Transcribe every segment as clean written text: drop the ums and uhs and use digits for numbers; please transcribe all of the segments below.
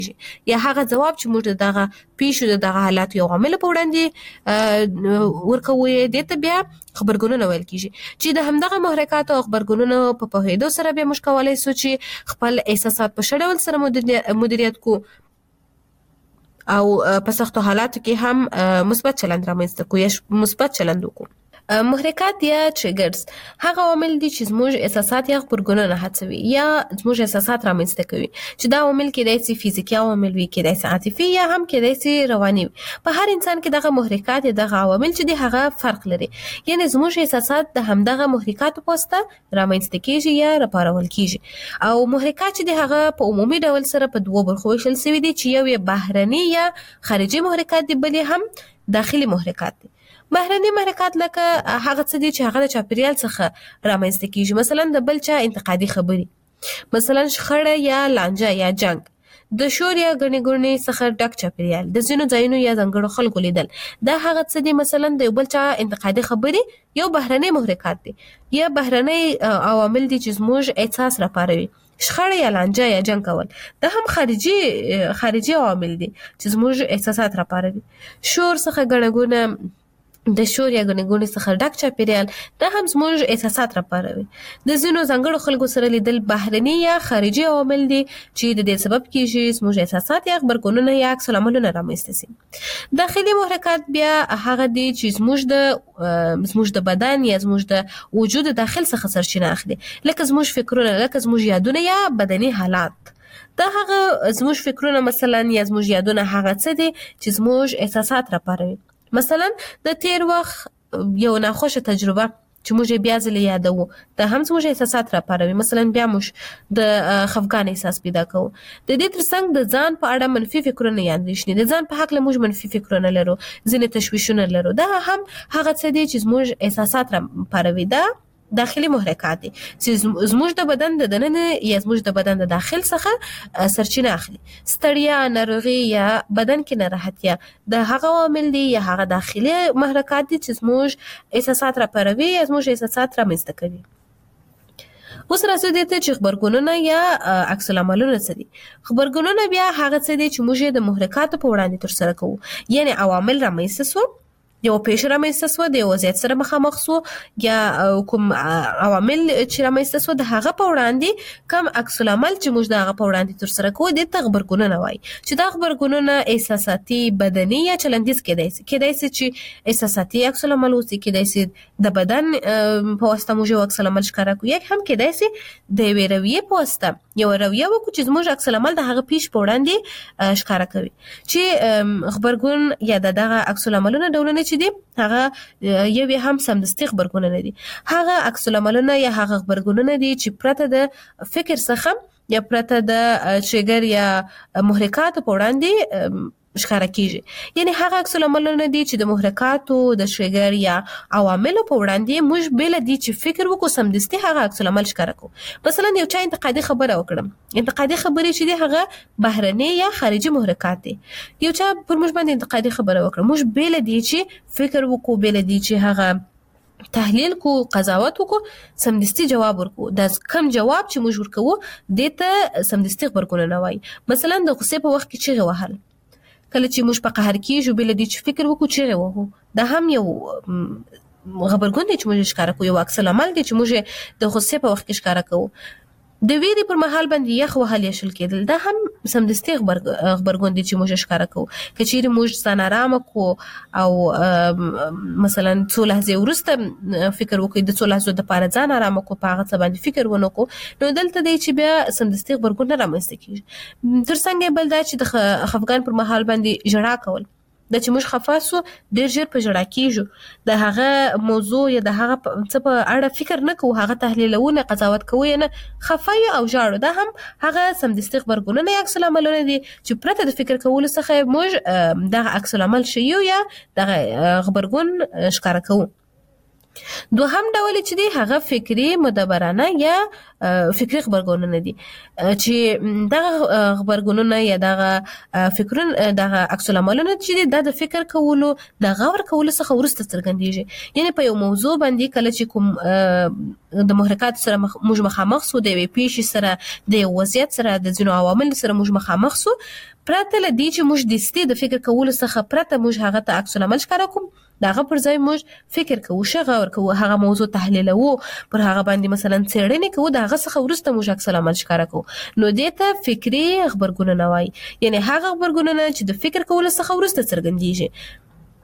یا هغه ځواب چې موږ دغه پیښو دغه حالات یو عامل په وړاندې ورکوي د ته بیا خبرګونونه ویل کیږي چې د همدغه محرکات او خبرګونونو په پوهېدو سره به موږ کولای شو چې خپل احساسات په ښه ډول سره مدیریت کو او په سختو حالاتو کې هم مثبت چلند رامنځته کو یا مثبت چلند وکړو. محرکات یا ټریګرز هغه عوامل دي چې زموږ احساسات یا خبرګونونه هڅوي یا زموږ احساسات رامنځته کوي چې دا عوامل کېدای شي فزیکي عوامل وي، کېدای شي عاطفي یا هم کېدای شي رواني وي. په هر انسان کې دغه محرکات یا دغه عوامل چې دي هغه فرق لري، یعنی زموږ احساسات د همدغه محرکاتو په واسطه رامنځته کېږي یا راپارول کېږي. او محرکات چې دي هغه په عمومي ډول سره په دوه برخو ویشل شوي دي چې یو یې بهرني یا خارجي محرکات دي، بل هم داخلي محرکات دي. بهرني محرکات لکه هغه څه دي چې هغه د چاپیریال څخه رامنځته کیږي، مثلا د بل چا انتقادي خبري، مثلا شخړه یا لانجه یا جنگ، د شور یا غني ګڼې څخه ډک چاپیریال، د ځینو ځایونو یا ځانګړو خلکو لیدل. دا هغه څه دي مثلا د بل چا انتقادي خبري یو بهرني محرکات دي یا بهرني عوامل دي چې زموږ احساس راپاروي. شخړه یا لانجه یا جنگ کول دا هم خارجي عوامل دي چې زموږ احساسات راپاروي. شور څخه غنګونه، د شور یا غنګونې څخه ډک چاپیریال دا هم زموږ احساسات راپاروي. د ځینو ځانګړو خلکو سره لیدل بهرني یا خارجي عوامل دي چې د دې سبب کیږي زموږ احساسات یا خبرګونونه یا عکس العملونه رامنځته شي. داخلي محرکات بیا هغه دي چې زموږ د بدن یا زموږ د وجود داخل څخه سرچینه اخلي، لکه زموږ فکرونه، لکه زموږ یادونه یا بدني حالات. دا هغه زموږ فکرونه مثلا یا زموږ یادونه هغه څه دي چې زموږ احساسات راپاروي. مثلا د تیر وخت یو ناخوښه تجربه چې موږ بیا ځلې یادوو دا هم زموږ احساسات راپاروي. مثلا بیا موږ د خفګان احساس پیدا کوو. د دې ترڅنګ د ځان په اړه منفي فکرونه یا اندېښنې، د ځان په هکله موږ منفي فکرونه لرو، ځینې تشویشونه لرو. دا هم هغه څه دي چې زموږ احساسات راپاروي. دا داخلي محرکات دي چې زموږ د بدن د دننه یا زموږ د بدن د داخل څخه سرچینه اخلي. ستړیا، ناروغي یا بدن کې ناراحتیا د هغه عوامل دي یا هغه داخلي محرکات دي چې زموږ احساسات راپاروي یا زموږ احساسات رامنځته کوي. اوس راځو دې ته چې خبرګونونه یا عکس العملونه څه دي. خبرګونونه بیا هغه څه دي چې موږ د محرکاتو په وړاندې ترسره کوو، یعنی عوامل رامنځته شو، یو پیښه رامنځته شوه، د یو وضعیت سره مخامخ شو، یا کوم عوامل چې رامنځته شوه د هغه په وړاندې کوم عکس العمل چې موږ د هغه په وړاندې ترسره کوو دې ته غبرګونونه وایي. چې دا غبرګونونه احساساتي، بدني یا چلندیز کېدای شي چې احساساتي عکس العمل اوسي، کېدای شي د بدن په واسطه موږ یو عکس العمل ښکاره کوو، یا هم کېدای شي د یوې رویې په واسطه یو رویه وکړو چې زموږ عکس العمل د هغه پیښ په وړاندې ښکاره کوي. چې غبرګون یا دغه عکس العملونه ډولونه چې دي هغه یو هم سمدستي خبرګونونه دي. هغه عکس العملونه یا هغه خبرګونونه دي چې پرته د فکر څخه یا پرته د ټریګر یا محرکاتو په وړاندې ښکاره کیږي. یعنی هغه عکس العملونه دي چې د محرکاتو، د ټریګر یا عواملو په وړاندې موږ بل دي چې فکر وکړو سمدستي هغه عکس العمل ښکاره کوو. مثلا یو چا انتقادي خبره وکړه، انتقادي خبرې چې دي هغه بهرني یا خارجي محرکات دي. یو چا پر موږ باندې انتقادي خبره وکړه، موږ بل دي چې فکر وکړو، بل دي چې هغه تحلیل کو، قضاوت وکړو، سمدستي جواب ورکو. دا کم جواب چې موږ ورکوو دې ته سمدستي خبرګونونه وایي. مثلا د غصې په وخت کې چیغې وهل، کله چې موږ په قهر کېږو بل دې چې فکر وکړو چیغې وهو، دا هم یو غبرګون دی چې موږ ښکاره کوو، یو عکس العمل دی چې موږ د غصې په وخت کې ښکاره کوو. د ویرې پر مهال باندې یخ وهل یا شل کېدل دا هم سمدستي غبرګون دی چې موږ ښکاره کوو. که چیرې موږ ځان ارامه کو او مثلا څو لحظې وروسته فکر وکړو د څو لحظو دپاره ځان ارامه کو، په هغه څه باندې فکر ونه کړو، نو دلته دی چې بیا سمدستي غبرګون رامنځته کېږي. تر څنګ بل دا چې د خفګان پر مهال باندې ژړا کول، دا چې موږ خفه سو ډېر ژر په ژړا کېږو، د هغه موضوع یا د هغه څه په اړه فکر نه کوو، هغه تحلیلوو نه، قضاوت کوو یې نه، خفه یو او ژاړو. دا هم هغه سمدستي غبرګونونه یا عکس العملونه دي چې پرته د فکر کولو څخه موږ دغه عکس العمل ښیو یا دغه غبرګون ښکاره کوو. دوهم ډول چې دی هغه فکری مدبرانه یا فکری خبرګونونه دي چې دغه خبرګونونه یا دغه فکرونه دغه عکس العملونه چې دی د فکر کولو د غور کولو څخه ورسته څرګندېږي. یعنی په یو موضوع باندې کله چې کوم د محرکات سره موږ مخامخ سو د پیښې سره د وضعیت سره د ځینو عوامل سره موږ مخامخ سو پرته لدی چې موږ د ستې د فکر کولو څخه پرته موږ هغه ته عکس العمل ښکاره کوم دغه پر ځای موږ فکر کوو غور کوو هغه موضوع تحلیلوو پر هغه باندې مثلا څېړنې کوو دغه څخه ورسته موږ عکس العمل ښکاره کوو نو دې ته فکری خبرګونونه وایي. یعنی هغه خبرګونونه چې د فکر کولو څخه ورسته څرګندېږي.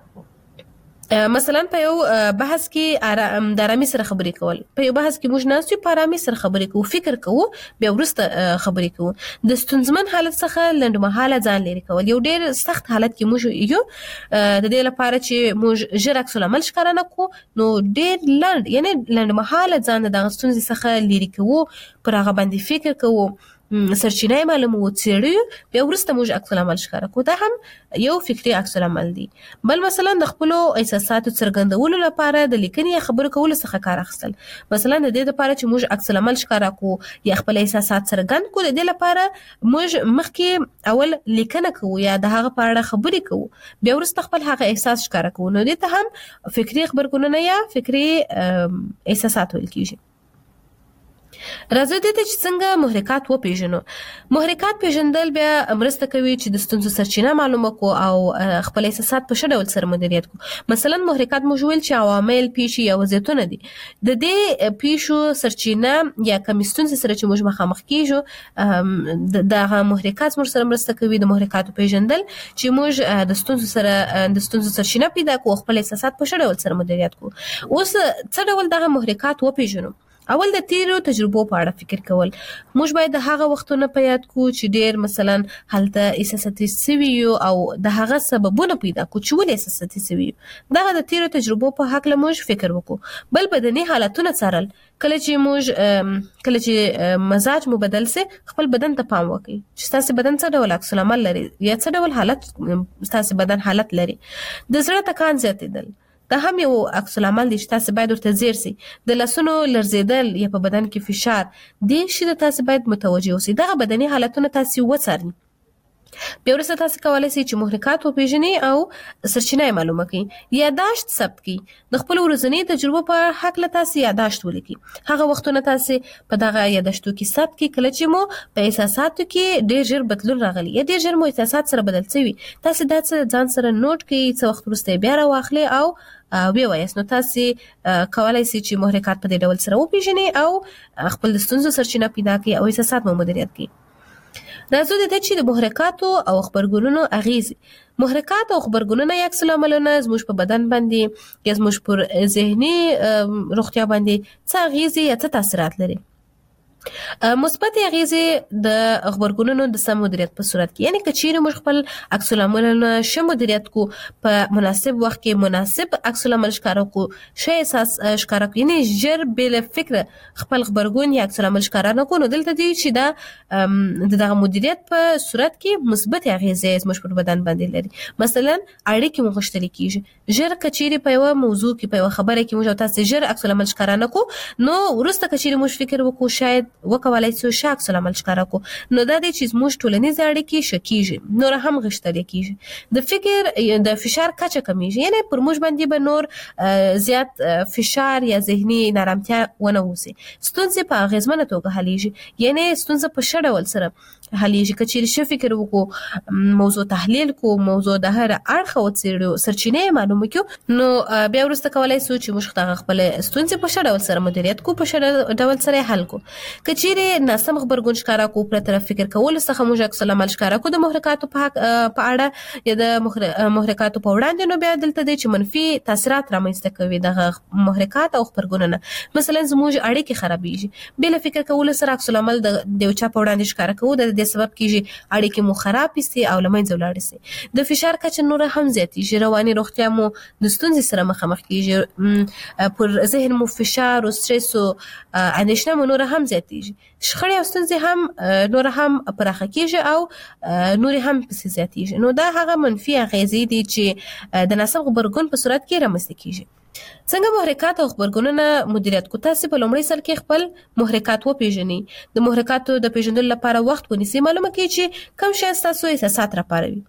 مثلا په یو بحث کې د آرامي سره خبرې کول په یو بحث کې موږ ناست یو په آرامي سره خبرې کوو فکر کوو بیا ورسته خبرې کوو. د ستونزمن حالت څخه لنډمهاله ځان لرې کول یو ډېر سخت حالت کې موږ یو د دې لپاره چې موږ ژر عکس العمل ښکاره نه کړو نو ډېر لنډ یعنی لنډمهاله ځان د دغه ستونزې څخه لرې کوو پر هغه باندې فکر کوو سرچینه معلومو څېړو بیا ورسته موږ عکس العمل ښکاره کوو. دا هم یو فکری عکس العمل دی. بل مثلا د خپل احساساتو څرګندولو لپاره د لیکنې یا خبرو کولو څخه کار اخیستل. مثلا د دې لپاره چې موږ عکس العمل ښکاره کوو یا خپل احساسات څرګند کوو د دې لپاره موږ مخکې اول لیکنه کوو یا د هغه په اړه خبرې کوو بیا ورسته خپل هغه احساس ښکاره کوو نو دې ته هم فکری خبرګونونه یا فکری احساسات ویل کیږي. راځي دې ته چې څنګه محرکات وپیژنو. محرکات پیژندل بیا مرسته کوي چې د ستونزو سرچینه معلومه کو او خپل احساسات په ښه ډول سره مدیریت کو. مثلا محرکات موږ ویل چې عوامل پیښې یا وضعیتونه دي د دې پیښو سرچینه یا کوم ستونزې سره چې موږ مخامخ کیږو دغه محرکات موږ سره مرسته کوي د محرکاتو پیژندل چې موږ د ستونزو سرچینه پیدا کو خپل احساسات په ښه ډول سره مدیریت کو. اوس څه ډول دغه محرکات وپیژنو؟ اول د تیرو تجربو په اړه فکر کول. موږ باید د هغه وختونو په یاد کو چې ډیر مثلا هلته احساساتي سوي او د هغه سببونه پیدا کو چې ولې احساساتي سوي. دغه د تیرو تجربو په حق له موږ فکر وکړو. بل بدني حالتونه څارل کله چې مزاج مو بدل سي خپل بدن ته پام وکړئ چې تاسو بدن څه ډول عکس العمل لري یا څه ډول حالت تاسو بدن حالت لري. د زړه ټکان زیاتېدل دا هم یو عکس العمل دی چې تاسو باید ورته ځیر سي. د لاسونو لرزیدل یا په بدن کې فشار دې شي د تاسو باید متوجه اوسئ. دغه بدني حالتونه تاسو وڅارئ. بیا وروسته تاسو کولای شئ چې محرکات وپیژنئ او سرچینه معلومه کړئ. یاداشت ثبت کړئ. د خپل ورځني تجربو په حق له تاسو یاداشت ولیکئ. هغه وختونه تاسو په دغه یاداشتو کې ثبت کړئ کله چې مو په احساساتو کې ډېر ژر بدلون راغلی یا ډېر ژر مو احساسات سره بدل شوي. تاسو دا ځان سره نوٹ کړئ څه وخت وروسته بیا راواخلئ او وی وایاست. نو تاسو کولای شئ چې محرکات په دې ډول سره وپیژنئ او خپل ستونزو سرچینه پیدا کړئ او احساسات مو مدیریت کړئ. راځو د دې چې د محرکاتو او خبرګونونو اغیز. محرکات او خبرګونونه یا عکس العملونه زموږ په بدن باندې یا زموږ پر ذهني روغتیا باندې څه اغیز یا څه تاثیرات لري. مثبت اغیزې د خبرګونونو د سم مدیریت په صورت کې یعنی کچېرې موږ خپل عکس العملونه ښه مدیریت کو په مناسب وخت کې مناسب عکس العمل ښکاره کو ښه احساس ښکاره کو یعنی ژر بل فکر خپل خبرګون یا عکس العمل ښکاره نه کو نو دلته دی چې دا دغه مدیریت په صورت کې مثبت اغیزې زموږ پر بدن باندې لري. مثلا اړیکې مو غښتلې کیږي. ژر کچېرې په یو موضوع کې په یو خبره کې موږ تاسو ژر عکس العمل ښکاره نه کو نو ورسته کچېرې موږ فکر وکړو شاید وکولای شو عکس العمل ښکاره کو نو دا دی چې زموږ ټولنیز اړیکې ښه کیږي نور هم غښتلې کیږي. د فکر د فشار کچه کمیږي یعنی پر موږ باندې به نور زیات فشار یا ذهني نارامتیا ونه وسی. ستونزې په اغیزمنه توګه حلیږي یعنی ستونزه په ښه ډول سره حلیږي. کچېرې ښه فکر وکړو موضوع تحلیل کو موضوع د هر اړخه وڅېړو سرچینې معلومه کړو نو بیا وروسته کولای شو چې موږ خپل ستونزې په ښه ډول سره مدیریت کو په ښه ډول سره حل کو. کچېرې ناسم خبرګون ښکاره کو پرته فکر کولو څخه موږ عکس العمل ښکاره کو د محرکاتو په اړه یا د محرکاتو په وړاندې نو بیا دلته دی چې منفي تاثیرات رامنځته کوي دغه محرکات او خبرګونونه. مثلا زموږ اړیکې خرابېږي بل فکر کولو سره عکس العمل د یو چا په وړاندې ښکاره کوو د دې سبب کیږي اړیکې مو خراب شي او له منځه ولاړ شي. د فشار کچه نور هم زیاتېږي. رواني روغتیا مو د ستونزې سره مخامخ کیږي. پر ذهن مو فشار او استرس او اندېښنه مو نور هم زیاتېږي. شخړې او ستونزې هم نور هم پراخه کیږي او نور هم پسې زیاتېږي. نو دا هغه منفي اغیزې دي چې د ناسم خبرګون په صورت کې رامنځته کیږي. څنګه محرکات او خبرګونونه مدیریت کو؟ تاسو په لومړي سر کې خپل محرکات وپیژنئ. د محرکاتو د پیژندلو لپاره وخت ونیسئ. معلومه کړئ چې کوم شی ستاسو احساسات راپاروي.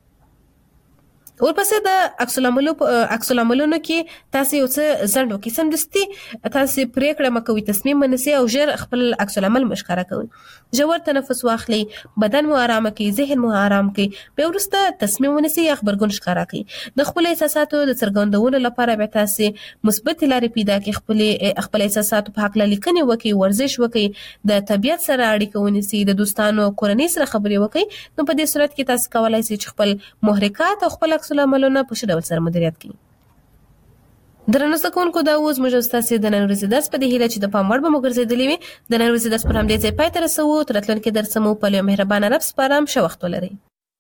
ورپسې د عکس العملونو کې تاسو یو څه ځنډ وکړئ. سمدستي تاسو پریکړه مکوئ، تصمیم ونیسئ او ژر خپل عکس العمل مشکره کوئ. ژور تنفس واخلئ، بدن مو آرام کړئ، ذهن مو آرام کړئ. بیا وروسته تصمیم ونیسئ یا خبرګون ښکاره کړئ. د خپل احساساتو د څرګندولو لپاره بیا تاسو مثبت لارې پیدا کړئ. خپل احساساتو په هکله لیکنې وکړئ، ورزش وکړئ، د طبیعت سره اړیکه ونیسئ، د دوستانو کورنۍ سره خبرې وکړئ. نو په دې صورت کې تاسو کولای شئ چې خپل محرکات او خپل عکس العملونه په ښه ډول سره مدیریت کړئ. درنو زده کوونکو، دا اوس موږ ستاسو د نن ورځې درس په دې هیله چې د پام وړ به مو ګرځېدلی وي. د نن ورځې درس پر همدې ځای پای ته رسوو. تر راتلونکي درس مو په یو مهربانه رب سپارم. ښه وخت ولرئ.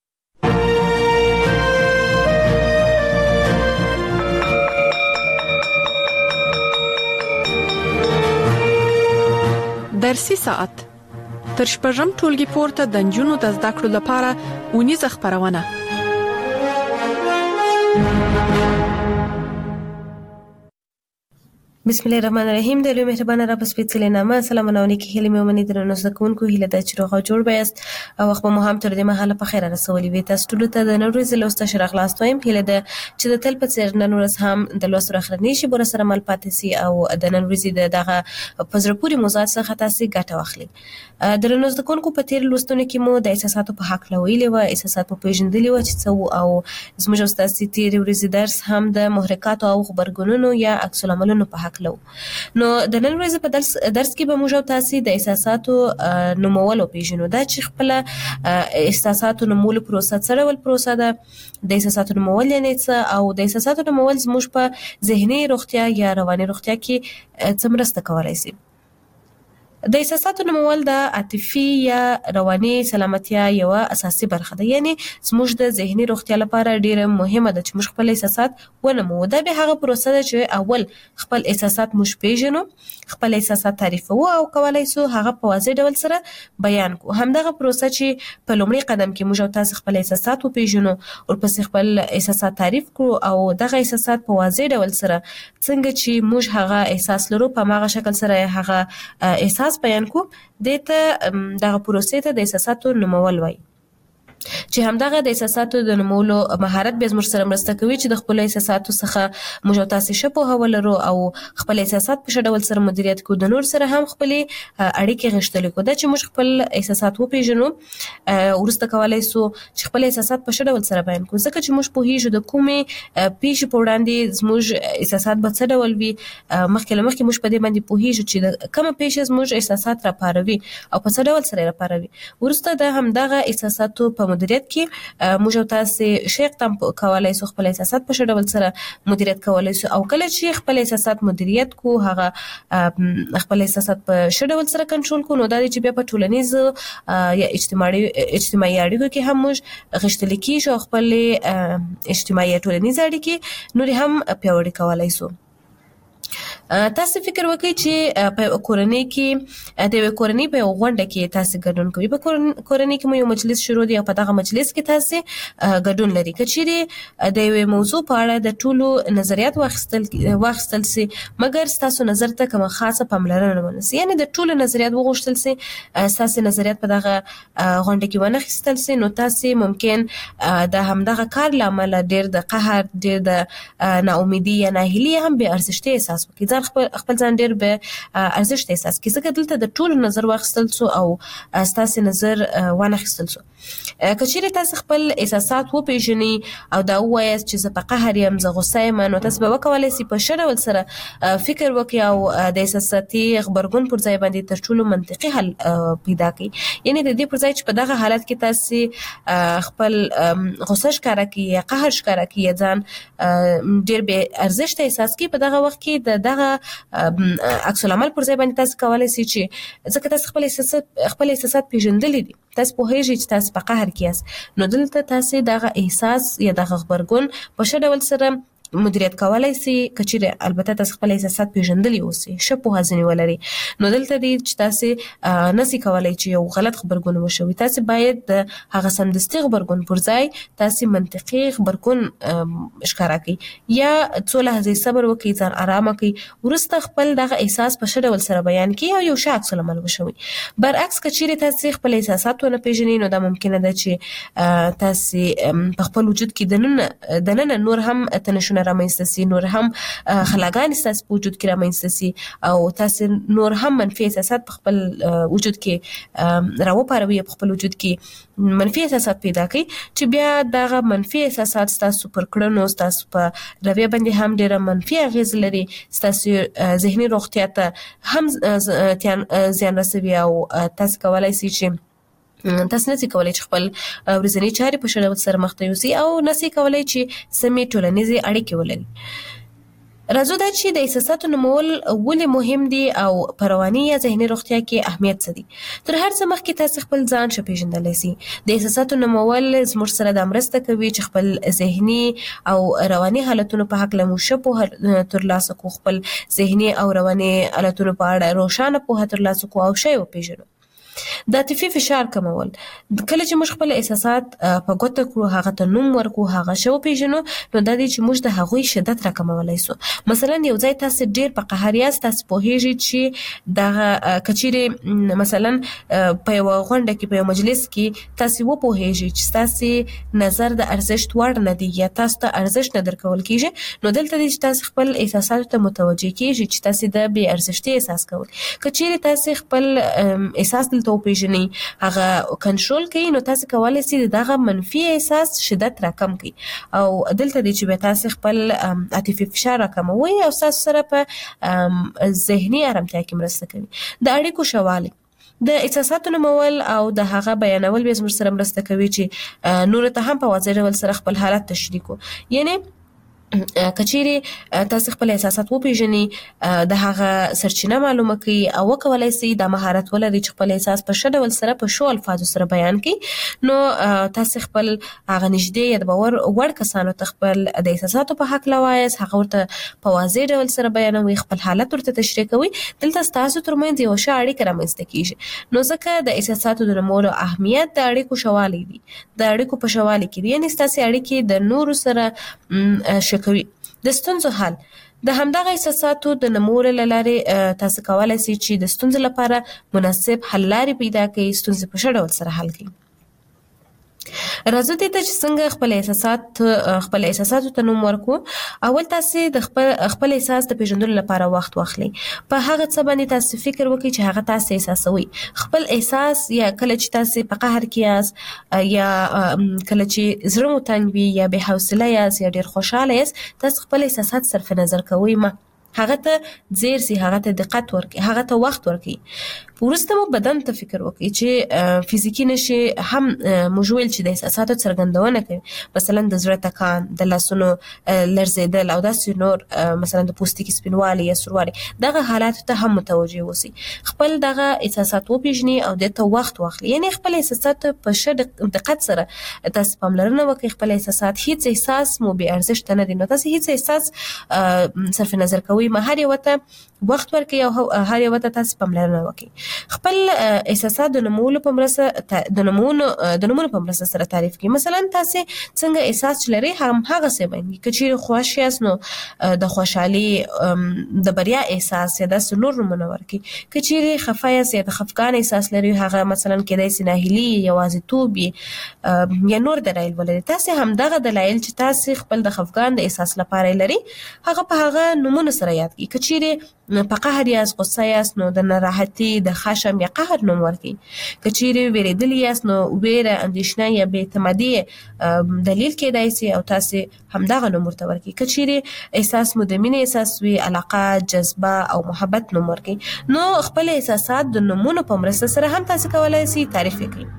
درسي ساعت تر شپږم ټولګي پورته د نجونو د زده کړو لپاره اونیزه خبرونه. بسم الله الرحمن الرحیم. د لوی مهربان رب سپېڅلې نامه سلامونه علیکم. هیله مې ومني درنو زده کوونکو، هیله ده چې روغ او جوړ به یاست او وخت مو هم تر دې مهاله په خیر رسولي وي. تاسو ټول ته د نن ورځې لوست شروع خلاص وایم. هیله ده چې د تل په څیر نن ورځ هم د لوست اخرنی شي بور سره مل پاتې سي او د نن ورځې دغه پزره پوری موضوع څخه تاسو ګټه واخلئ. درنو زده کوونکو، په تیر لوستونو کې مو د احساساتو په حق لویلې و، احساسات په پیژندلې و چې څو او زموږ استاد تیر ورځې درس هم د محرکات او خبرګونونو یا عکس العملونو په حق لو. نو د نن ورځې په درس کې به موږ تاسو د احساساتو نومول پیژنو. دا چې خپل احساساتو نومول پروسه څه ډول پروسه ده، د احساساتو نومول یعنی څه، او د احساساتو نومول زموږ په ذهني روغتیا یا رواني روغتیا کې څه مرسته کولای شي. د احساساتو نومول د عاطفي یا رواني سلامتیا یو اساسي برخه ده. یعنی زموږ د ذهني روغتیا لپاره ډیره مهمه ده چې موږ خپل احساسات ونمو. دا به هغه پروسه ده چې اول خپل احساسات موږ پیژنو، خپل احساسات تعریفو او کولای شو هغه په واضح ډول سره بیان کو. همدغه پروسه چې په لومړي قدم کې موږ تاسو خپل احساسات وپیژنو او پس خپل احساسات تعریف کو او دغه احساسات په واضح ډول سره څنګه چې موږ هغه احساس لرو په هغه شکل سره هغه احساس بیان کو. دته دغه پروسې ته د احساساتو نومول وایي. چې همدغه د احساساتو د نومولو مهارت به زموږ سره مرسته کوي چې د خپل احساساتو څخه موږ تاسو شپه هولرو او خپل احساسات په شډول سره مدیریت کو. د نور سره هم خپل اړیکې غښتلې کو. دا چې موږ خپل احساسات وپیژنو ورسته کولای شو چې خپل احساسات په شډول سره بیان کو. ځکه چې موږ په هیڅ د کومې پیښې په وړاندې زموږ احساسات به څه ډول وي. مخکې موږ په دې باندې په هیڅ چې کومه پیښه زموږ احساسات راپاروي او په څه ډول سره راپاروي. ورسته د همدغه احساساتو په مدیریت کې موږ تاسو شیخ تم کولای شو خپل احساسات په ډول سره مدیریت کولای شو. او کله چې خپل احساسات مدیریت کو، هغه خپل احساسات په ډول سره کنټرول کو، نو دا چې بیا په ټولنیز یا اجتماعي اړیکو کې هم موږ غښتل کیږو. خپل اجتماعي ټولنیز اړیکې نور هم پیاوړې کولای شو. تاسو فکر وکړئ چې په کورنۍ کې د کورنۍ په غونډه کې تاسو ګډون کوئ. په کورنۍ کې مو یو مجلس شروع دی او په دغه مجلس کې تاسو ګډون لري. کچېرې د یو موضوع په اړه د ټولو نظریات واخیستل سي، مګر تاسو نظر ته کومه خاصه پاملرنه ونیسئ. یعنی د ټولو نظریات وغوښتل سي، تاسو نظریات په دغه غونډه کې ونه اخیستل سي، نو تاسو ممکن د همدغه کار لامل ډیر د قهر، ډیر د ناامیدي یا ناهیلي هم به ارزښت احساس وکړي. خپل ځان ډیر به ارزښت احساس کړي. ځکه دلته د ټولو نظر واخیستل سو او تاسو نظر ونه اخیستل سو. کچېرې تاسو خپل احساسات وپیژنئ او دا وایاست چې زه په قهر یم، زه غوسه یم، نو تاسو به وکولای شئ په ښه ډول سره فکر وکړئ او د احساساتي غبرګون پر ځای باندې تر ټولو منطقي حل پیدا کړئ. یعنی د دې پر ځای چې په دغه حالت کې تاسو خپل غوسه ښکاره کړئ یا قهر ښکاره کړئ یا ځان ډیر به ارزښت احساس کړئ، په دغه وخت کې دغه عکس العمل پر ځای باندې تاسو کولای شئ چې ځکه تاسو خپل احساسات پیژندلې دي، تاسو پوهیږئ چې تاسو په قهر کې یاست، نو دلته تاسو دغه احساس یا دغه خبرګون په ښه ډول سره مدیریت کولای شي کچېره البته تاسو خپل احساسات پیژندلی اوسئ ښه پوهه ځینې ولري نو دلته دی چې تاسو نسی کولای چې یو غلط خبرګون وشوي تاسو باید د هغه سمدستي خبرګون پر ځای تاسو منطقي خبرګون ښکارا کړئ یا څو لحظې صبر وکړئ ځان آرامه کړئ ورسته خپل دغه احساس په ښه ډول سره بیان کړئ او یو ښه عکس العمل وشوي برعکس کچېره تاسو خپل احساسات ونه پیژنئ نو دا ممکنه ده چې تاسو په خپل وجود کې دننه نور هم تنشونه رامنځته سي نور هم خلاګان تاسو په وجود کې رامنځته سي او تاسو نور هم منفي احساسات په خپل وجود کې راوپاروي په خپل وجود کې منفي احساسات پیدا کوي چې بیا دغه منفي احساسات تاسو پر کړنو تاسو په رویه باندې هم ډېر منفي اغیز لري تاسو ذهني روغتیا ته هم زیان رسوي او تاسو کولای شئ چې تاسو نسی کولای چې خپل ورځنی چارې په شړل سره مخ ته یوسي او نسی کولای چې سمې ټولنیزې اړیکې ولري راځو دا چې د احساساتو نمول ولې مهم دي او په رواني یا ذهني روغتیا کې اهمیت څه دي تر هر څه مخکې تاسو خپل ځان ښه پیژندلی سئ د احساساتو نمول زموږ سره دا مرسته کوي چې خپل ذهني او رواني حالتونو په هکله مو ښه پوهه ترلاسه کړو خپل ذهني او رواني حالتونو په اړه روښانه پوهه ترلاسه کړو او ښه وپیژنو د عاطفي فشار کمول کله چې موږ خپل احساسات په ګوته کړو هغه ته نوم ورکړو هغه شو پیژنو نو دا دی چې موږ د هغوی شدت راکمولای شو مثلا یو ځای تاسو ډیر په قهر یاست تاسو پوهیږئ چې د کچېره مثلا په یو غونډه کې په یو مجلس کې تاسو وپوهیږئ چې تاسو نظر د ارزښت وړ نه دی یا تاسو ته ارزښت نه درکول کیږي نو دلته دی چې تاسو خپل احساساتو ته متوجه کیږئ چې تاسو د بې ارزښتي احساس کوئ کچېره تاسو خپل احساس ته پیژنئ هغه کنټرول کوي نو تاسو کولای شئ دغه منفي احساس شدت راکم کړئ او دلته دی چې تاسو خپل عاطفي فشار راکموي او تاسو سره په ذهني آرامتیا کې مرسته کوي د اړیکو شواله د احساساتو نمول او د هغه بیانول به زموږ سره مرسته کوي چې نور ته هم په واضح ډول سره خپل حالت تشریح کړو یعنی کچېره تاسو خپل احساسات وپیژنئ د هغه سرچینه معلومه کړئ او وکولای شئ د مهارت ولرئ چې خپل احساس په ښه ډول سره په ښو الفاظو سره بیان کړئ نو تاسو خپل هغه نږدې یا د باور وړ کسانو ته خپل د احساساتو په حق لوایاست هغه ورته په واضح ډول سره بیانوي خپل حالت ورته تشریح کوي دلته تاسو ترمنځ یو ښه اړیکه رامنځته کیږي نو ځکه د احساساتو د نمولو اهمیت د اړیکو شوالی دی د اړیکو په شوالی کې دی یعنی تاسو اړیکې د نورو سره کوي د ستونزو حل د همدغه احساساتو د نمولو له لارې تاسو کولای شئ چې د ستونزو لپاره مناسب حل لارې پیدا کړئ ستونزې په ښه ډول سره حل کړئ راځو دې ته چې څنګه خپل احساساتو ته نوم ورکړو اول تاسو د خپل احساس د پیژندلو لپاره وخت واخلئ په هغه څه باندې تاسو فکر وکړئ چې هغه تاسو احساسوي خپل احساس یا کله چې تاسو په قهر کې یاست یا کله چې زړه مو تنګ وي یا بې حوصله یاست یا ډیر خوشاله یاست تاسو خپل احساسات صرف نظر کوئ هغه ته زیر سي هغه ته دقت ورکړئ هغه ته وخت ورکړئ ورسته مو بدن ته فکر وکړئ چې فزیکی نشي هم موجول چې د احساساتو څرګندونه کوي مثلا د زړه ټکان د لاسونو لړزیدل او داسې نور مثلا د پوستکي سپینوالي یا سوروالی دغه حالات ته هم متوجه اوسئ خپل دغه احساسات وپیژنئ او دته وخت واخلئ یعنی خپل احساسات په ښه دقت سره تاسو پاملرنه وکړئ خپل احساسات هیڅ احساس مو بې ارزښت نه دي نو تاسو هیڅ احساس صرف نظر کوئ هر یو ته وخت ورکړئ او هر یو ته تاسو پاملرنه وکړئ خپل احساسات د نمولو په مرسته د نمونو په مرسته سره تعریف کړئ مثلا تاسو څنګه احساس لرئ هغه څه باندې کچېره خوښ یاست نو د خوشحالي د بریا احساس یا د نور نمونه ورکړئ کچېره خفه یاست یا د خفګان احساس لرئ هغه مثلا کېدای شي ناهیلي یوازیتوب یا نور دلایل ولري تاسو هم دغه دلایل چې تاسو خپل د خفګان د احساس لپاره لري هغه په هغه نمونه سره یاد کړئ کچېره په قهر یاست غصه یاست نو د ناراحتي د خشم یا قهر نوم ورکړئ کچېره ویریدلی یاست نو ویره اندېښنه یا بې اعتمادي دلیل کېدای شي او تاسو همدغه نوم ورته ورکړئ کچېره احساس مو د مینې احساس وي علاقه جذبه او محبت نوم ورکړئ نو خپل احساسات د نومونو په مرسته سره هم تاسو کولای شئ تعریف کړئ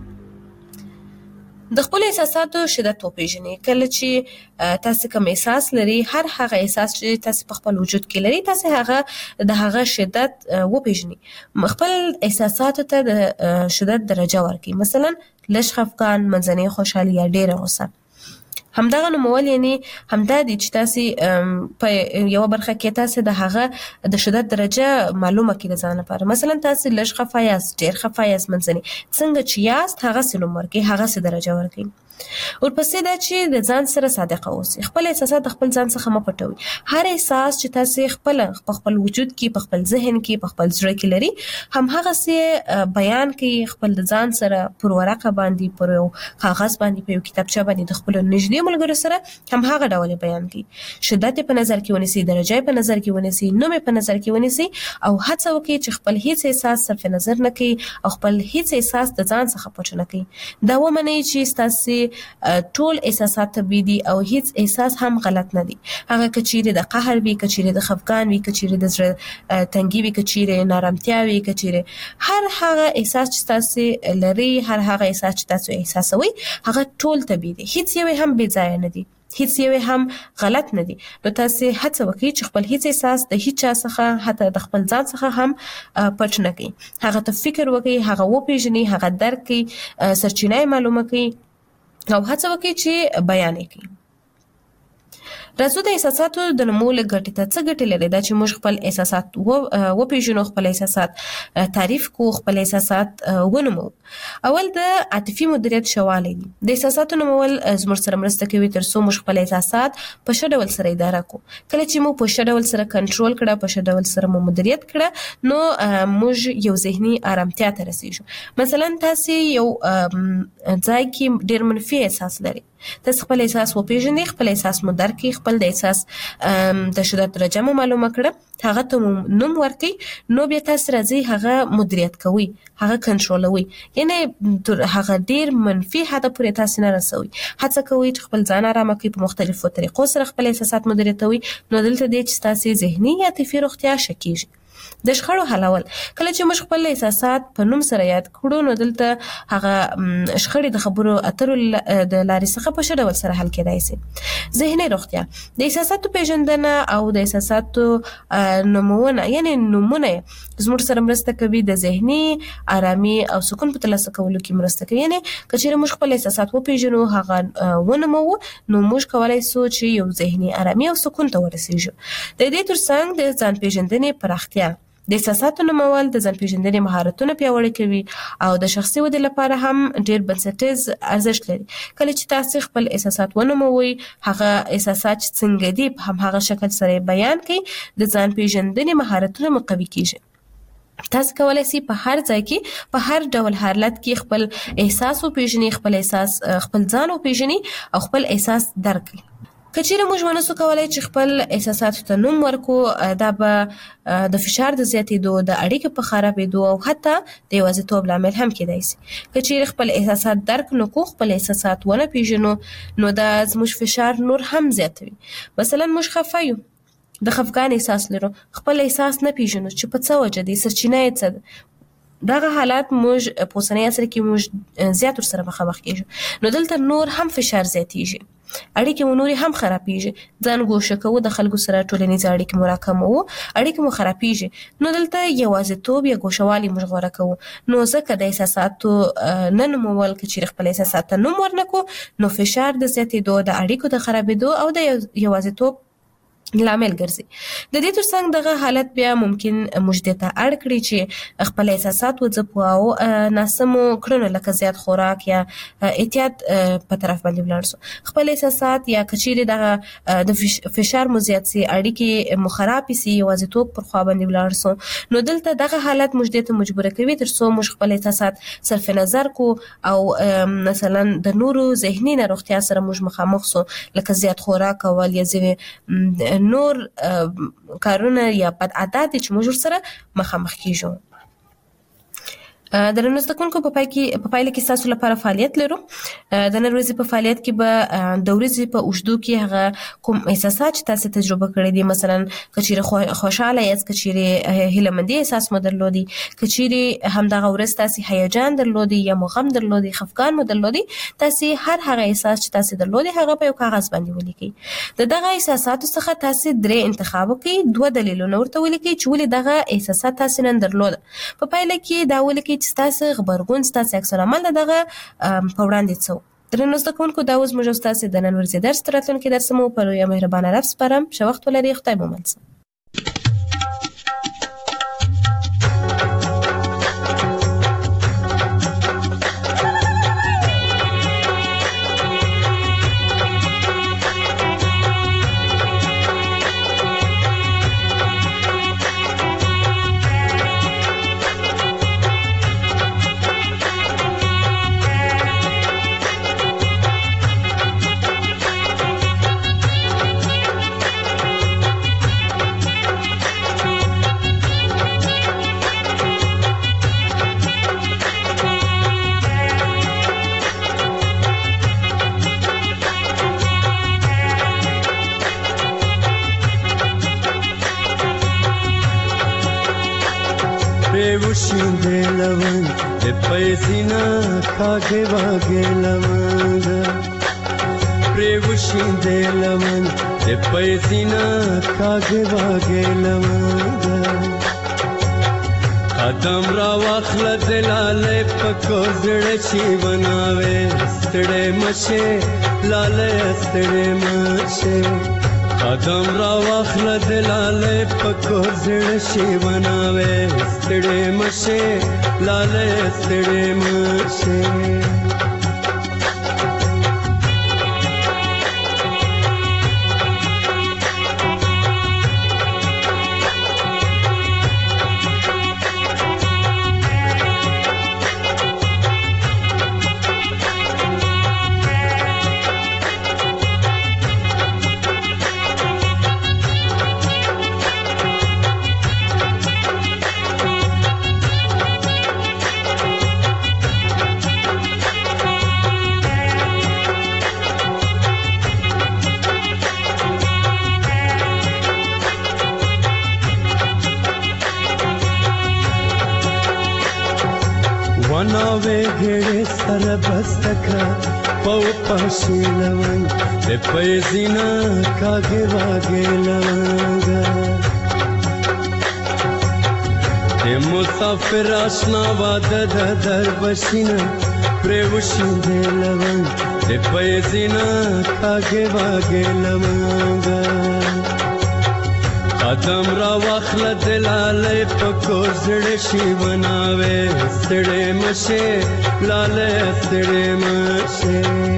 د خپل احساساتو شدت وپیژنئ کله چې تاسو کوم احساس لري هر هغه احساس چې تاسو په خپل وجود کې لري تاسو هغه د هغه شدت وپیژنئ خپل احساساتو ته د شدت درجه ورکړئ مثلا لږ خفګان منځنۍ خوشحالي یا ډېره غوسه همدغه نومول یعنی همدا دي چې تاسو په یو برخه کې تاسو د هغه د شدت درجه معلومه کړئ ځان لپاره. مثلا تاسو لږ خفه یاست، ډیر خفه یاست، منځني څنګه چې یاست هغه سره نوم ورکړئ، هغه سره درجه ورکړئ. ورپسې دا چې د ځان سره صادق اوسئ، خپل احساسات خپل ځان څخه مه پټوئ. هر احساس چې تاسو خپل وجود کې، په خپل ذهن کې، په خپل زړه کې لري، هم هغه سي بیان کوي خپل د ځان سره پر ورقه باندې، پر یو کاغذ باندې، په یو کتابچه باندې د خپل نږدې ملګرو سره هم هغه ډول بیان کوي. شدت په نظر کې ونیسئ، درجه په نظر کې ونیسئ، نوم په نظر کې ونیسئ او هڅه وکړئ چې خپل هیڅ احساس صرف نظر نه کړئ او خپل هیڅ احساس د ځان څخه پټ نه کړئ. دا ومنئ چې تاسو ټول احساسات طبيعي دي او هیڅ احساس هم غلط نه دي. هغه کچيره د قهر وي، کچيره د خفګان وي، کچيره د زړه تنګي وي، کچيره نارامتیا وي، کچيره هر هغه احساس چې تاسو لري، هر هغه احساس چې تاسو احساسوي، هغه ټول طبيعي دي. هیڅ یو هم بې ځای نه دي، هیڅ یو هم غلط نه دي. نو تاسو هڅه وکړئ چې خپل هیڅ احساس د هیڅ چا څخه، حتی د خپل ځان څخه هم پټ نه کړئ. هغه ته فکر وکړئ، هغه وپیژنئ، هغه درک کړئ، سرچینه معلومه کړئ او هڅه وکړئ چې بیان کړئ. راځو د احساساتو د نومولو ګټې ته. څه ګټې لري؟ دا چې موږ خپل احساسات وپیژنو، خپل احساسات تعریف کو، خپل احساسات ونومو. اول د عاطفي مدیریت شواله دي. د احساساتو نومول زموږ سره مرسته کوي ترڅو موږ خپل احساسات په ښه ډول سره اداره کو. کله چې موږ په ښه ډول سره کنټرول کړه، په ښه ډول سره مدیریت کړه، نو موږ یو ذهني آرامتیا ته رسیږو. مثلا تاسو یو ځای کې ډیر منفي احساس لري، تاسو خپل احساس وپیژنئ، خپل احساس مو درک کړئ، خپل د احساس د شدت درجه مو معلومه کړه، هغه ته نوم ورکړئ، نو بیا تاسو راځي هغه مدیریت کوئ، هغه کنټرولوي، یعنی هغه ډیر منفي حد پورې تاسو نه رسوي. هڅه کوئ چې خپل ځان آرامه کړئ، په مختلفو طریقو سره خپل احساسات مدیریتوي. نو دلته دی چې تاسو ذهني یا عاطفي روغتیا ښه کیږي. د شخړو حلول. کله چې موږ خپل احساسات په نوم سره یاد کړو، نو دلته هغه شخړې د خبرو اترو د لارې څخه په ښه ډول سره حل کېدای شي. ذهني روغتیا. د احساساتو پیژندنه او د احساساتو نومونه، یعنی نومونه زموږ سره مرسته کوي د ذهني آرامي او سکون په ترلاسه کولو کې مرسته کوي. یعنی کچېرې موږ خپل احساسات وپیژنو، هغه ونومو، نو موږ کولای شو چې یو ذهني آرامي او سکون ته ورسیږو. د دې ترڅنګ د ځان پیژندنې پراختیا. د احساساتو نومول د ځان پیژندنې مهارتونه پیاوړي کوي او د شخصي ودې لپاره هم ډیر بنسټیز ارزښت لري. کله چې تاسو خپل احساسات ونوموي، هغه احساسات څنګه دي په هم هغه شکل سره بیان کړئ، د ځان پیژندنې مهارتونه مو قوي کیږي. تاسو کولای شئ په هر ځای کې، په هر ډول حالت کې خپل احساس وپیژنئ، خپل احساس خپل ځان وپیژنئ او خپل احساس درک کړئ. کچېرې موږ ونسو کولای چې خپل احساساتو ته نوم ورکو، دا به د فشار د زیاتېدو، د اړیکو په خرابېدو او حتی د یوازیتوب لامل هم کېدای شي. کچېرې خپل احساسات درک نکړو، خپل احساسات ونه پیژنو، نو دا زموږ فشار نور هم زیاتوي. مثلا موږ خفه یو، د خفګان احساس لرو، خپل احساس نه پیژنو چې په څه وجه دی، سرچینه یې څه ده. دغه حالات موږ په اوسني عصر کې موږ زیات ورسره مخامخ کېږو. نو دلته نور هم فشار زیاتېږي، اړیکې مو نورې هم خرابېږي، ځان ګوښه کوو، د خلکو سره ټولنیز اړیکې مو راکموو، اړیکې مو خرابېږي. نو دلته یوازیتوب یا ګوښهوالي موږ غوره کوو. نو ځکه د احساساتو نه نومول، که چېرې خپل احساسات ته نوم ورنکړو، نو فشار د زیاتېدو، د اړیکو د خرابېدو او د یوازیتوب لامل ګرځي. د دې ترڅنګ دغه حالت بیا ممکن موږ دې ته اړ کړي چې خپل احساسات وځپو او ناسمو کړنو لکه زیات خوراک یا اعتیاد په طرف باندې ولاړ شو. خپل احساسات یا کچېرې دغه د فشار مو زیات سي، اړیکې مو خرابې سي، یوازیتوب پر خوا باندې ولاړ سو، نو دلته دغه حالت موږ دې ته مجبوره کوي ترڅو موږ خپل احساسات صرف نظر کو او مثلا د نورو ذهني ناروغتیا سره موږ مخامخ سو، لکه زیات خوراک کول یا ځینې نور کارونه یا بد عادت چې موږ سره مخامخ کیږو. د نن زده کوونکو په پایله کې تاسو لپاره فعالیت لرو. د نن ورځې په فعالیت کې به د ورځې په اوږدو کې هغه کوم احساسات چې تاسو تجربه کړی دي، مثلا کچېرې خوشاله یاست، کچېرې هیله‌مندي احساس مو درلودي، کچېرې همدغه ورځ تاسو هیجان درلودي یا مو غم درلودي، خفګان مو درلودي، تاسو هر هغه احساس چې تاسو درلودي هغه په یو کاغذ باندې ولیکئ. دغه احساساتو څخه تاسو درې انتخاب وکړئ، دوه دلیلونه ورته ولیکئ چې ولې دغه احساسات تاسو نن درلوده. په پایله کې دا ولیکئ چې ستاسو غبرګون، ستاسو عکس العمل دغه په وړاندې څه، درنو زده کوونکو دا اوس موږ ستاسو د نن ورځې درس تراتلونکي درس مو په لویه مهربانه رب سپارم چې وخت ولري خدای مو منځ Prevushinde lavan, de paisina kage vage lavanga. Prevushinde lavan, de paisina kage vage lavanga. Adam rawakhla dilale pako zde shivanawe, stde mashe lale stde mashe. Adam rawakhla dilale pako zde shivanawe. Stde mashe, lale stde mashe. Wanave gede sarabastaka pau pashilavan de paisina kage vage lavanga de musafir ashna vada dar bashina prevushinde lavan de paisina kage vage lavanga Adam rawakhla dilale pako zde shivanawe stde mashe lale stde mashe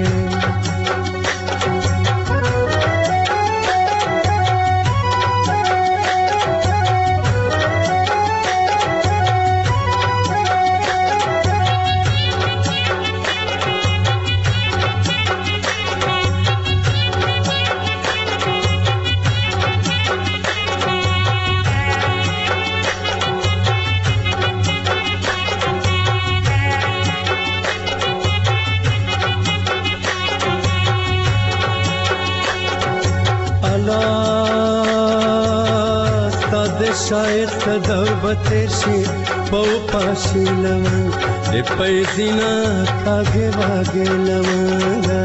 Shayad sadar bateshi pau pashi lavan de paisina kage vage lavanga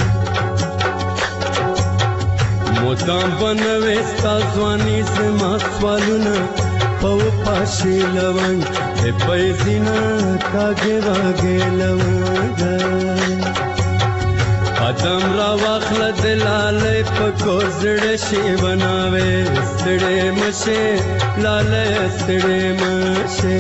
Modam banave stazwani se maswaluna pau pashi lavan de paisina kage vage lavanga Adam rawakhla dilale pako zde shivanawe stde mashe lale stde mashe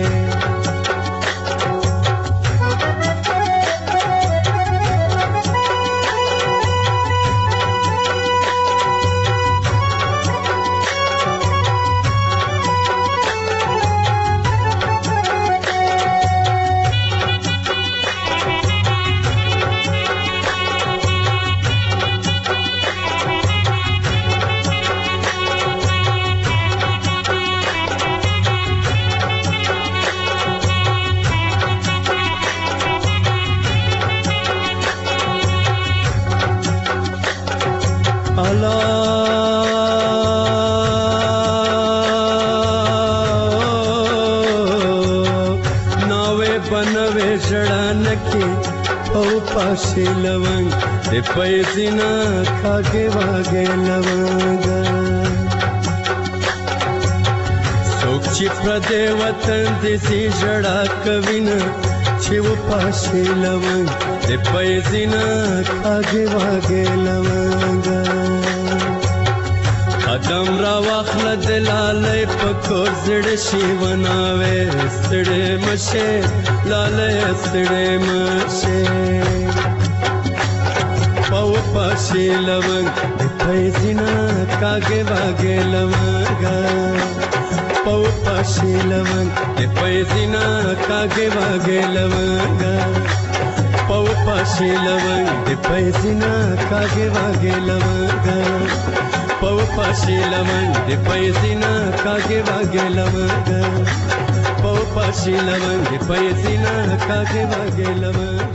बनवे जड़ानके पौ पाशे लवंग दे पैसिना खागे वागे लवंगा सोची प्रदे वतन दिसी जड़ा कविन शिव पाशे लवंग د پیزینا کاږه واګه لونګا قدم را واخل دلاله پکور زړه شي وناوي ستړې مشه لاله ستړې مشه پاو پاشي لونګ د پیزینا کاږه واګه لونګا پاو پاشي لونګ د پیزینا کاږه واګه لونګا پاو پاشي لونګ د پیزینا کاږه واګه لونګا پاو پاشي لونګ د پیزینا کاږه واګه لونګا پاو پاشي لونګ د پیزینا کاږه واګه لونګا